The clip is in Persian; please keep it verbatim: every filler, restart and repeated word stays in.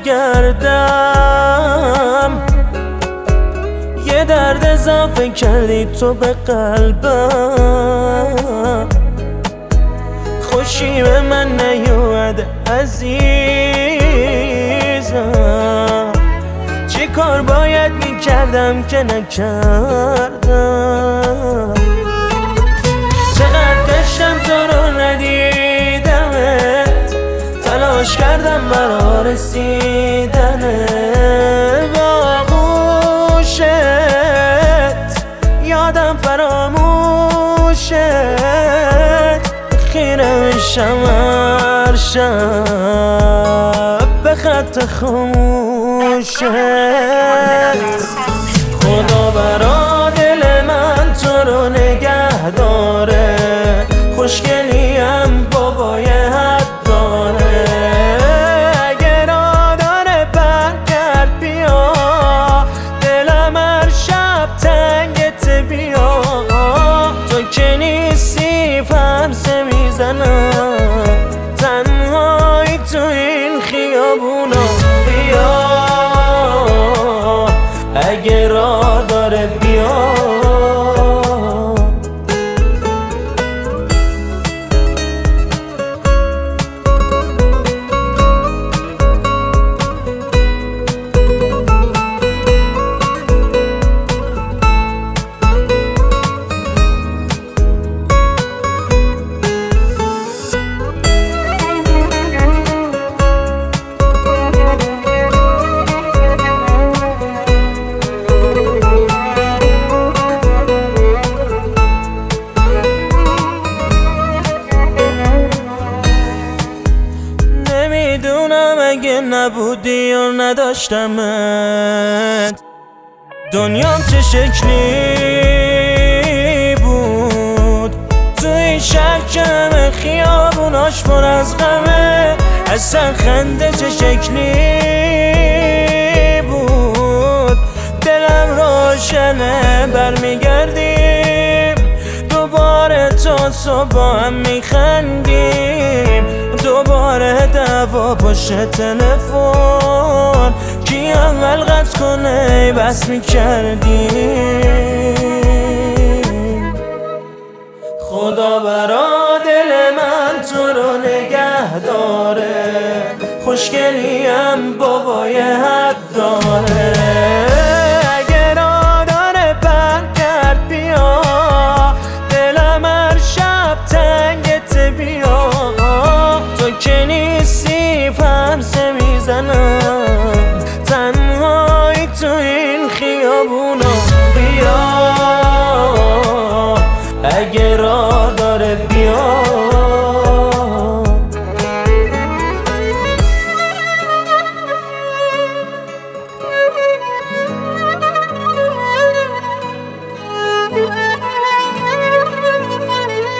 بگردم، یه درد اضافه کردی تو به قلبم. خوشی به من نیومده عزیزم، چی کار باید میکردم که نکردم. چقدر گشتم تو رو ندیدمت، تلاش کردم برا رسیدنه به آغوشت، یادم فراموشت، خیره میشم هر شب به خط خاموشت. خدا برا دل من تو رو نگه داره، خوشگلیم بابای حد داره. اگه را داره برگرد بیا، دلم هر شب تنگت بیا. تو که نیستی فرسه میزنم تنهایی تو این خیابونا. بیا اگه را داره بیا. نمیدونم اگه نبودی و نداشتمت دنیام چه شکلی بود. تو این شهر که همه خیابوناش پر از غمه، اصلا خنده چه شکلی بود. دلم روشنه برمیگردیم دوباره، تا صبح هم میخندیم دوباره. دعوا پشت تلفن کی اول قطع کنه بس میکردیم. خدا برا دل من تو رو نگه داره، خوشگلیم بابای حد داره.